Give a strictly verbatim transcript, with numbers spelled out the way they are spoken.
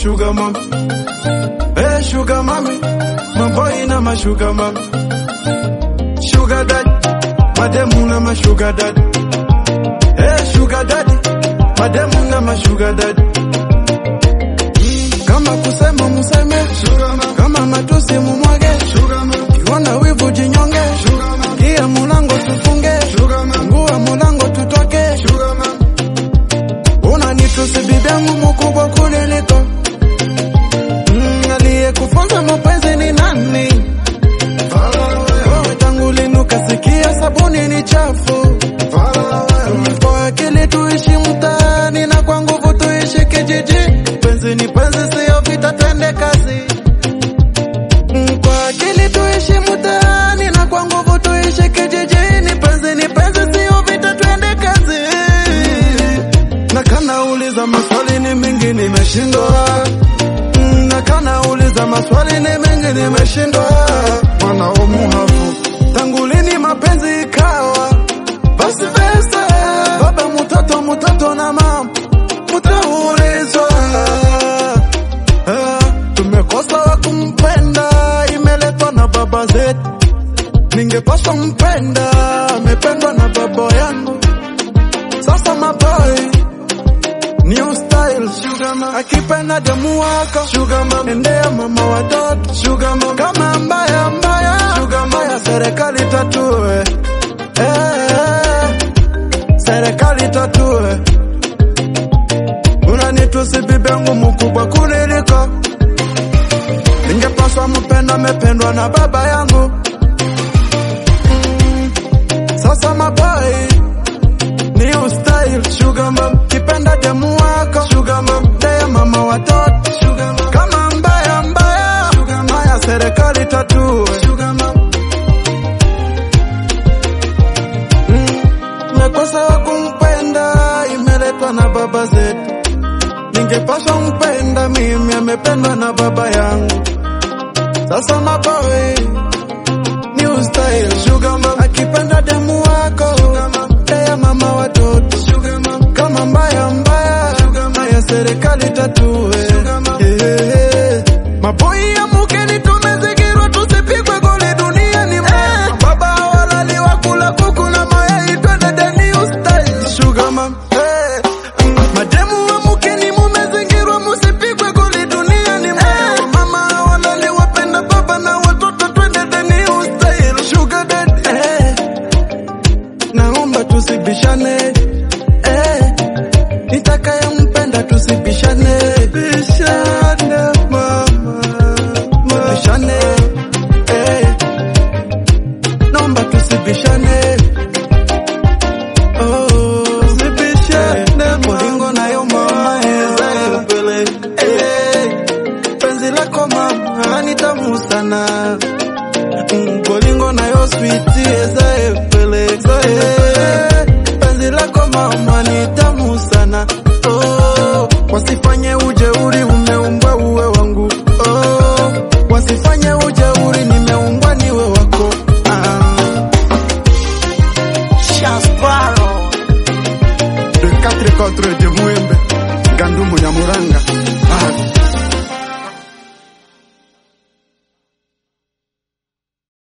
sugar mama. Hey sugar mommy, my boy na my sugar mama. Sugar daddy, mademu na my sugar daddy. Hey sugar daddy, mademu na my sugar daddy. Kama kusema museme, kama matusi mumwage, kiwana wivu jinyonge, kia mulango tufunge, ngua mulango tutoke. Unanitusi bibi yangu mkubwa kuniliko. Mm, aliye kufunza mapenzi ni nani? Wewe tangu lini ukasikia sabuni ni chafu? Kwa akili tuishi mtaani na kwa nguvu tuishi kijiji. Penzi ni penzi sio vita, twende kazi. Kwa akili tuishi mtaani na kwa nguvu tuishi kijijini. Penzi ni penzi sio vita, twende kazi. Na kana uliza maswali ni mingi nimeshindwa. Na kana uliza maswali ni mingi nimeshindwa. Mwana umuhafu tangu lini mapenzi ikawa basi vese. Baba mtoto mtoto na mama mtaulizwa. Ah, tumekosa wa kumpenda, imeletwa na baba zetu. Ningepaswa mpenda, amependwa na baba yangu. Sasa maboy new style, sugar mama. Akipenda demu wako, sugar mama. Endea mama watoto, sugar mama. Kama mbaya mbaya, sugar mama. Serikali tatue, eh, serikali tatue. Unanitusi bibi yangu mkubwa kuniliko. Ningepaswa mpenda, amependwa na baba yangu. Mm. Sasa maboy new style, sugar mama. Kipenda demu wako, sugar mama. Ndea mama watoto, sugar mama. Kama mbaya mbaya, sugar mama. Serikali tatue, sugar mama. Mm. Nakosa wa kumpenda, imeletwa na baba zetu. Ningepaswa mpenda mimi, amependwa na baba yangu. Sasa maboy new style, sugar mama. Akipenda demu wako, sugar mama. Ndea mama watoto, sugar mama. Kama mbaya mbaya, sugar mama. Serikali tatue, yeah, yeah, yeah. Maboy ya mukeni tumezingirwa, tusipigwe goli duniani. Eh, baba walali wakula kuku na mayai, twende the new style, sugar mama. Eh, mademu wa mukeni mumezingirwa, musipigwe goli duniani. Eh, mama walali wapenda baba na watoto, twende the new style, sugar daddy. Eh, naomba tusibishane. Eh, nitakaye mpenda tusibishane. Bishane mama, bishane. Eh, naomba tusibishane. Oh, tusibishane. Mulingo nayo mama eza pele. Eh, penzi lako mama ni tamu sana. Mulingo nayo sweet eza pele.